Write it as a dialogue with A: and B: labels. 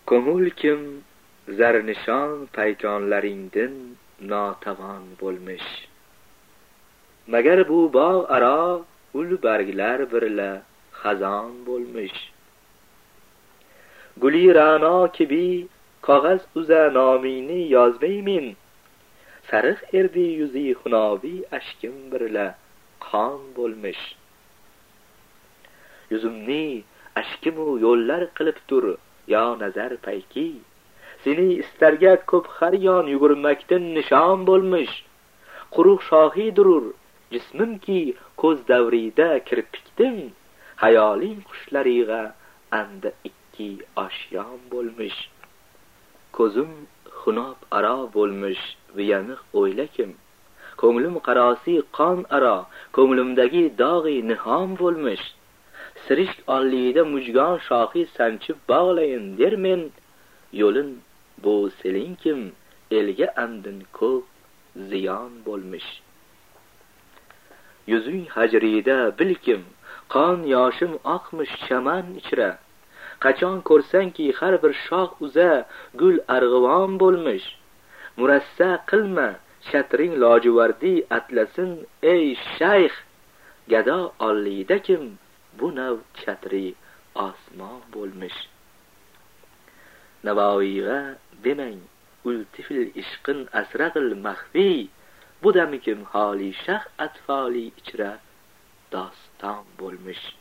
A: ko'ngil kim zarnishon paykonlaringdin notavon bo'lmish. Magar bu bog' aro ul barglar birla xazon bo'lmish. Guli ra'no kibi qog'az uza nomingni yozmaymen. Sariq erdi yuzi xunobi ashkim birla qon bo'lmish. Yuzimni ashkimu yo'llar qilib tur, yo nazar payki. Seni istarga ko'p har yon yugurmakdan nishon bo'lmish. Quruq shohi durur, jismimki ko'z davrida kirpikdim. Hayoling qushlariga anda ikki oshyon bo'lmish. Ko'zim xunob aro bo'lmish, viyaniq o'ylakim. Ko'nglim qarosi qon aro, ko'nglimdagi dog'i nihon bo'lmish. Sirishk olliyda mujgon shohi sanchib bog'layin dermen. Yo'lin bu selinkim, elga andin ko'p ziyon bo'lmish. Yuzing hajrida bilkim, qon yoshim oqmish chaman ichra. Qachon ko'rsanki har bir shox uza gul arg'ivon bo'lmish. Murassa qilma shatring lojivardi atlasin ey shayx. Gado olliyda kim bu nav chatri osmon bo'lmish. Navoiyga demang ultifil ishqin asraqil maxfi. Bu damikim holi shax atfoli ichra doston bo'lmish.